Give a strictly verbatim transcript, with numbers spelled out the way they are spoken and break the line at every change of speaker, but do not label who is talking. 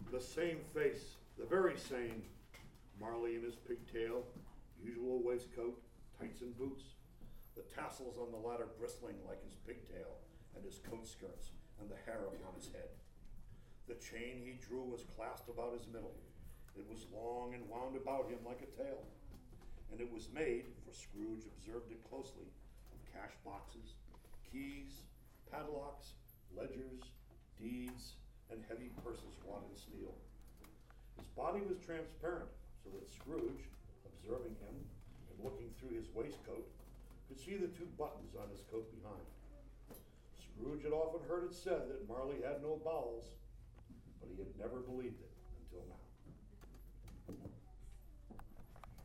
The same face, the very same. Marley in his pigtail, usual waistcoat, tights and boots, the tassels on the latter bristling like his pigtail and his coat skirts and the hair upon his head. The chain he drew was clasped about his middle. It was long and wound about him like a tail, and it was made, for Scrooge observed it closely, of cash boxes, keys, padlocks, ledgers, deeds, and heavy purses wrought in steel. His body was transparent, so that Scrooge, observing him and looking through his waistcoat, could see the two buttons on his coat behind. Scrooge had often heard it said that Marley had no bowels, but he had never believed it until now.